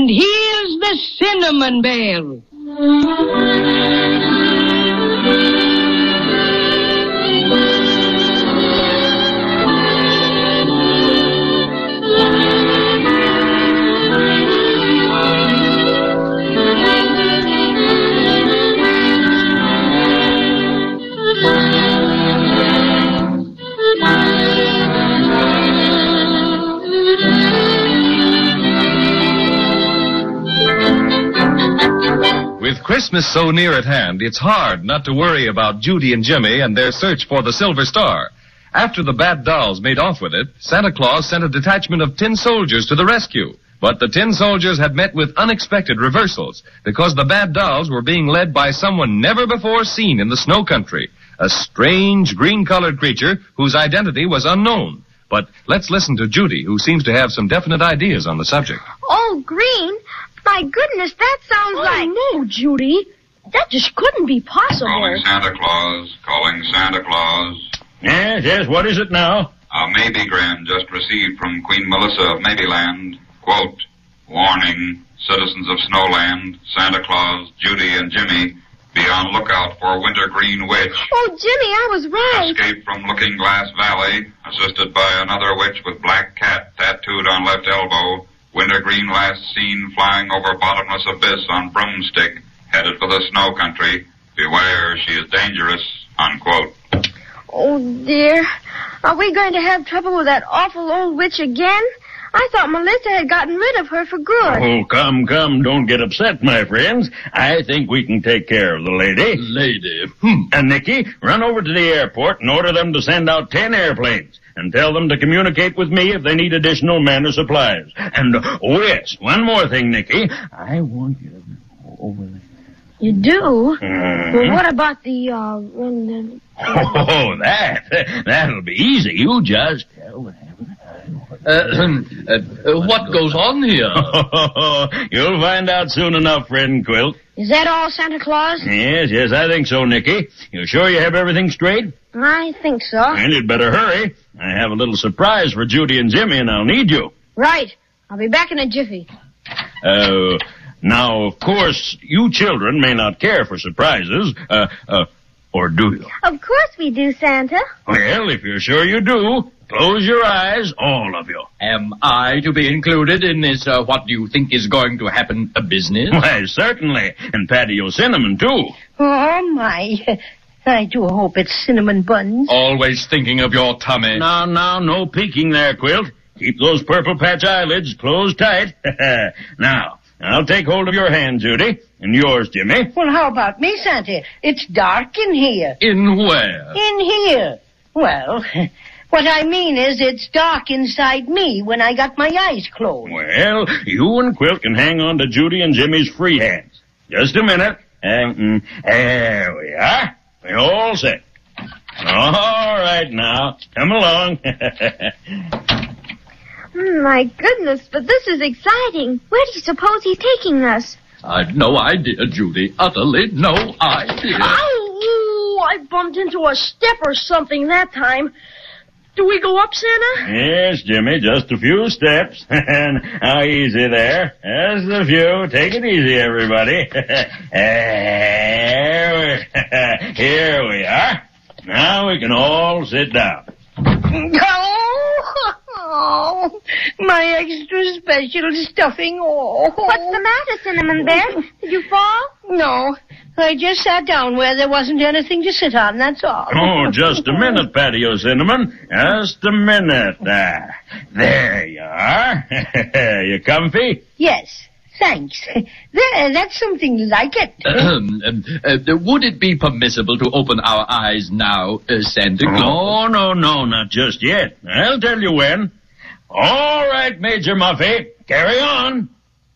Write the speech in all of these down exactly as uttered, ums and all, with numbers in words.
And here's the cinnamon bell. With Christmas so near at hand, it's hard not to worry about Judy and Jimmy and their search for the Silver Star. After the bad dolls made off with it, Santa Claus sent a detachment of tin soldiers to the rescue. But the tin soldiers had met with unexpected reversals because the bad dolls were being led by someone never before seen in the snow country, a strange green-colored creature whose identity was unknown. But let's listen to Judy, who seems to have some definite ideas on the subject. Oh, green? My goodness, that sounds oh, like... no, Judy. That just couldn't be possible. Calling Santa Claus. Calling Santa Claus. Yes, yes, what is it now? A maybegram just received from Queen Melissa of Maybeland. Quote, warning, citizens of Snowland, Santa Claus, Judy, and Jimmy, be on lookout for Wintergreen Witch. Oh, Jimmy, I was right. Escaped from Looking Glass Valley, assisted by another witch with black cat tattooed on left elbow. Wintergreen last seen flying over bottomless abyss on broomstick, headed for the snow country. Beware, she is dangerous, unquote. Oh, dear. Are we going to have trouble with that awful old witch again? I thought Melissa had gotten rid of her for good. Oh, come, come, don't get upset, my friends. I think we can take care of the lady. Lady? Hmm. And, Nicky, run over to the airport and order them to send out ten airplanes. And tell them to communicate with me if they need additional men or supplies. And, oh, yes, one more thing, Nicky. I want you to go over there. You do? Mm-hmm. Well, what about the, uh, when the... Oh, that. That'll be easy. You just tell them. Uh, uh, what goes on here? You'll find out soon enough, friend Quilt. Is that all, Santa Claus? Yes, yes, I think so, Nicky. You sure you have everything straight? I think so. And you'd better hurry. I have a little surprise for Judy and Jimmy, and I'll need you. Right. I'll be back in a jiffy. Uh, now, of course, you children may not care for surprises, uh, uh, or do you? Of course we do, Santa. Well, if you're sure you do, close your eyes, all of you. Am I to be included in this, uh, what do you think is going to happen, a business? Why, certainly. And Patio Cinnamon, too. Oh, my. I do hope it's cinnamon buns. Always thinking of your tummy. Now, now, no peeking there, Quilt. Keep those purple patch eyelids closed tight. Now, I'll take hold of your hand, Judy, and yours, Jimmy. Well, how about me, Santa? It's dark in here. In where? In here. Well, what I mean is it's dark inside me when I got my eyes closed. Well, you and Quilt can hang on to Judy and Jimmy's free hands. Just a minute. Um, there we are. We're all set. All right, now. Come along. My goodness, but this is exciting. Where do you suppose he's taking us? I've no idea, Judy. Utterly no idea. Ow! I bumped into a step or something that time. Do we go up, Santa? Yes, Jimmy, just a few steps. And how easy there. Just a few. Take it easy, everybody. Here we are. Now we can all sit down. Oh, my extra special stuffing. Oh. What's the matter, Cinnamon Bear? Did you fall? No, I just sat down where there wasn't anything to sit on, that's all. Oh, just a minute, Patio Cinnamon. Just a minute. Uh, there you are. You comfy? Yes, thanks. There, that's something like it. Um, uh, uh, would it be permissible to open our eyes now, uh, Santa Claus? Oh, no, no, not just yet. I'll tell you when. All right, Major Muffy, carry on.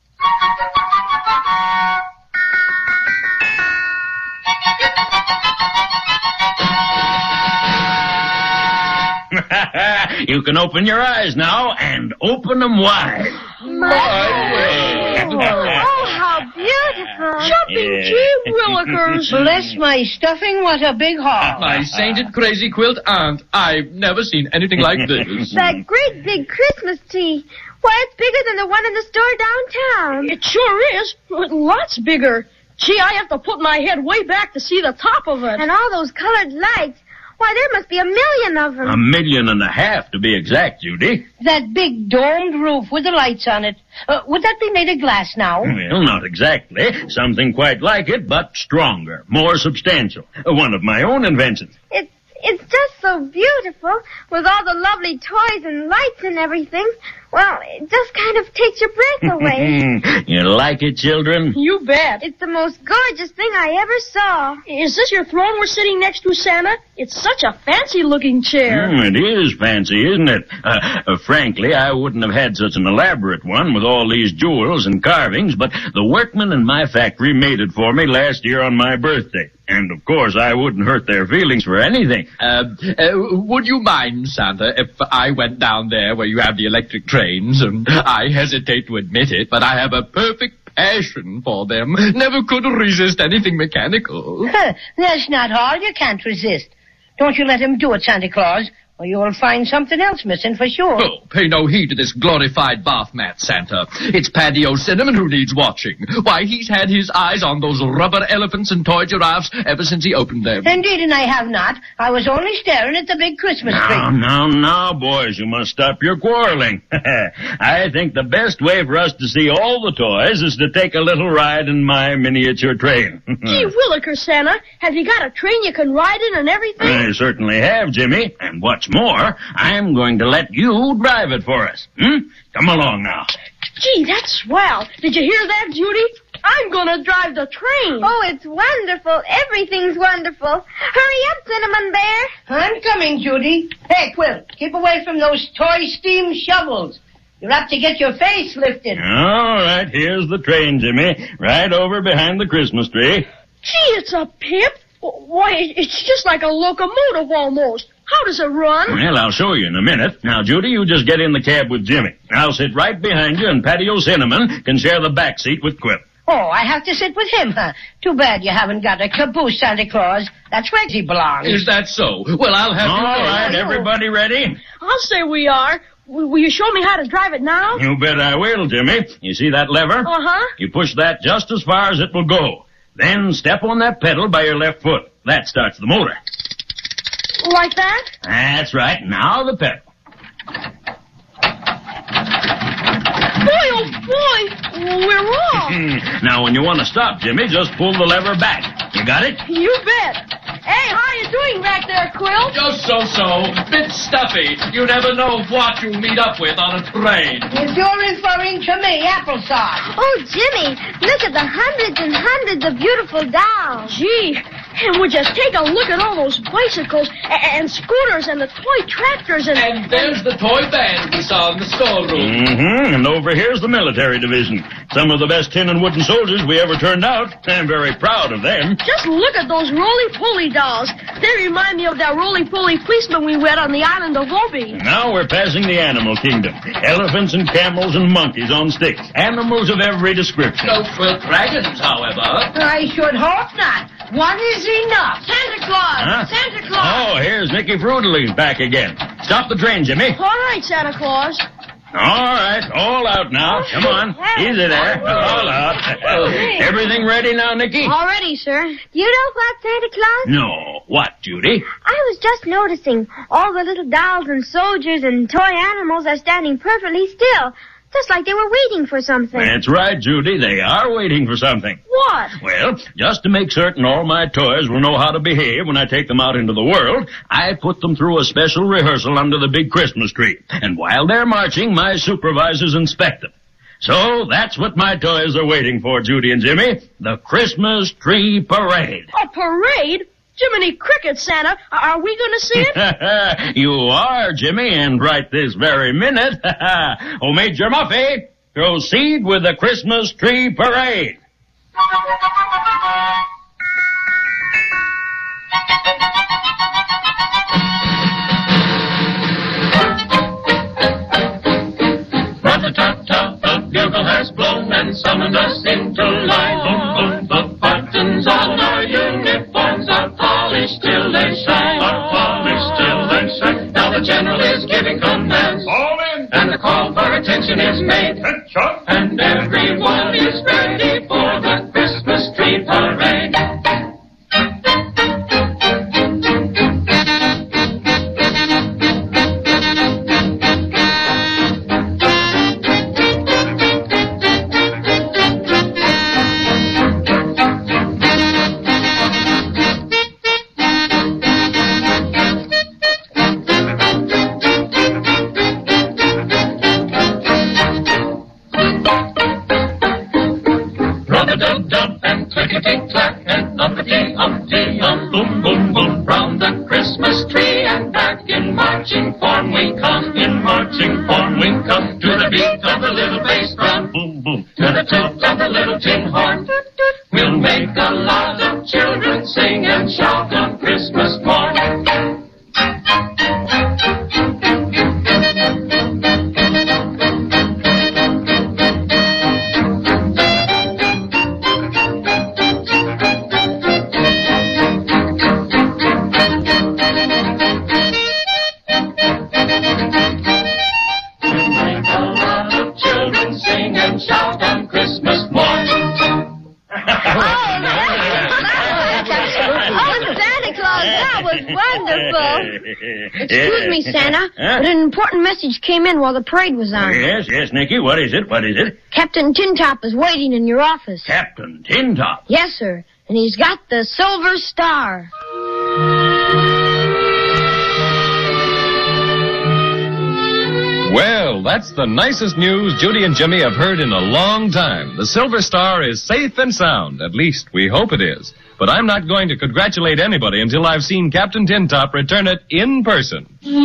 You can open your eyes now, and open them wide. My word. Oh, how beautiful. Jumping gee willikers. Bless my stuffing, what a big haul. My sainted crazy quilt aunt, I've never seen anything like this. That great big Christmas tree. Why, it's bigger than the one in the store downtown. It sure is. Lots bigger. Gee, I have to put my head way back to see the top of it. And all those colored lights. Why, there must be a million of them. A million and a half, to be exact, Judy. That big domed roof with the lights on it. Uh, would that be made of glass now? Well, not exactly. Something quite like it, but stronger, more substantial. One of my own inventions. It's It's just so beautiful, with all the lovely toys and lights and everything. Well, it just kind of takes your breath away. You like it, children? You bet. It's the most gorgeous thing I ever saw. Is this your throne we're sitting next to, Santa? It's such a fancy-looking chair. Mm, it is fancy, isn't it? Uh, uh, frankly, I wouldn't have had such an elaborate one with all these jewels and carvings, but the workmen in my factory made it for me last year on my birthday. And, of course, I wouldn't hurt their feelings for anything. Uh, uh, would you mind, Santa, if I went down there where you have the electric trains? And I hesitate to admit it, but I have a perfect passion for them. Never could resist anything mechanical. That's not all you can't resist. Don't you let him do it, Santa Claus, or you'll find something else missing for sure. Oh, pay no heed to this glorified bath mat, Santa. It's Patio Cinnamon who needs watching. Why, he's had his eyes on those rubber elephants and toy giraffes ever since he opened them. Indeed, and I have not. I was only staring at the big Christmas tree. Now, now, now, boys, you must stop your quarreling. I think the best way for us to see all the toys is to take a little ride in my miniature train. Gee williker, Santa. Have you got a train you can ride in and everything? I certainly have, Jimmy. And what's more, I'm going to let you drive it for us. Hmm? Come along now. Gee, that's swell. Did you hear that, Judy? I'm gonna drive the train. Oh, it's wonderful. Everything's wonderful. Hurry up, Cinnamon Bear. I'm coming, Judy. Hey, Quill, keep away from those toy steam shovels. You're up to get your face lifted. All right, here's the train, Jimmy. Right over behind the Christmas tree. Gee, it's a pip. Why, it's just like a locomotive almost. How does it run? Well, I'll show you in a minute. Now, Judy, you just get in the cab with Jimmy. I'll sit right behind you, and Patio Cinnamon can share the back seat with Quip. Oh, I have to sit with him, huh? Too bad you haven't got a caboose, Santa Claus. That's where he belongs. Is that so? Well, I'll have All to go. right, everybody ready? I'll say we are. W- will you show me how to drive it now? You bet I will, Jimmy. You see that lever? Uh-huh. You push that just as far as it will go. Then step on that pedal by your left foot. That starts the motor. Like that? That's right. Now the pedal. Boy, oh boy, we're off. Now, when you want to stop, Jimmy, just pull the lever back. You got it? You bet. Hey, how you doing back there, Quill? Just so-so. Bit stuffy. You never know what you'll meet up with on a train. If you're referring to me, applesauce. Oh, Jimmy, look at the hundreds and hundreds of beautiful dolls. Gee, and would you take a look at all those bicycles and, and scooters and the toy tractors and... And there's the toy band we saw in the storeroom. Mm-hmm. And over here's the military division. Some of the best tin and wooden soldiers we ever turned out. I'm very proud of them. Just look at those roly-poly dolls. They remind me of that roly-poly policeman we met on the island of Obi. Now we're passing the animal kingdom. Elephants and camels and monkeys on sticks. Animals of every description. No quilt dragons, however. I should hope not. One is enough. Santa Claus! Huh? Santa Claus! Oh, here's Nicky Fruitily back again. Stop the train, Jimmy. All right, Santa Claus. All right, all out now. Come on. Easy there. All out. Everything ready now, Nicky? All ready, sir. Do you know what, Santa Claus? No. What, Judy? I was just noticing all the little dolls and soldiers and toy animals are standing perfectly still, just like they were waiting for something. That's right, Judy. They are waiting for something. What? Well, just to make certain all my toys will know how to behave when I take them out into the world, I put them through a special rehearsal under the big Christmas tree. And while they're marching, my supervisors inspect them. So that's what my toys are waiting for, Judy and Jimmy. The Christmas Tree Parade. A parade? Jiminy Cricket, Santa. Are we going to see it? You are, Jimmy, and right this very minute. Oh, Major Muffy, proceed with the Christmas Tree Parade. Rat-a-tat-tat, the bugle has blown and summoned us into line. Boom, boom, the buttons on our uniforms are polished till they shine. Are polished till they shine. Now the general is giving commands. All in. And the call for attention pumpkin is made, and everyone is ready for the Christmas tree parade. Rub-a-dub-dub and clickety-clack and uppity-umpty-um, boom, boom, boom, round the Christmas tree and back in marching form we come, in marching form we come, to the beat of the little bass drum, boom, boom, to the toot of the little tin horn. We'll make a lot of children sing and shout on Christmas morn. Shout on Christmas morn. Oh, Santa Claus, that was wonderful. Excuse me, Santa, Huh? but an important message came in while the parade was on. Yes, yes, Nicky, what is it? What is it? Captain Tintop is waiting in your office. Captain Tintop. Yes, sir, and he's got the Silver Star. Well, that's the nicest news Judy and Jimmy have heard in a long time. The Silver Star is safe and sound. At least, we hope it is. But I'm not going to congratulate anybody until I've seen Captain Tintop return it in person.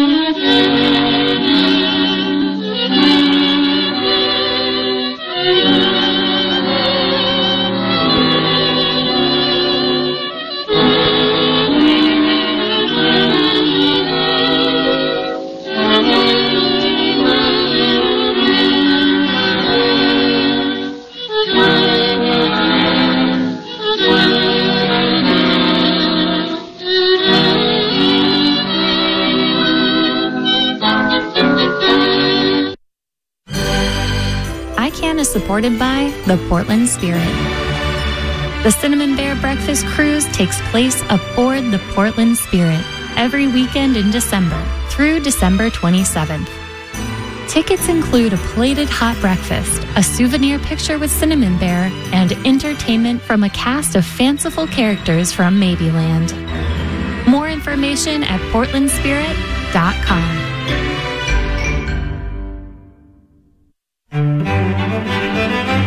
Is supported by the Portland Spirit. The Cinnamon Bear Breakfast Cruise takes place aboard the Portland Spirit every weekend in December through December twenty-seventh. Tickets include a plated hot breakfast, a souvenir picture with Cinnamon Bear, and entertainment from a cast of fanciful characters from Maybeland. More information at portland spirit dot com.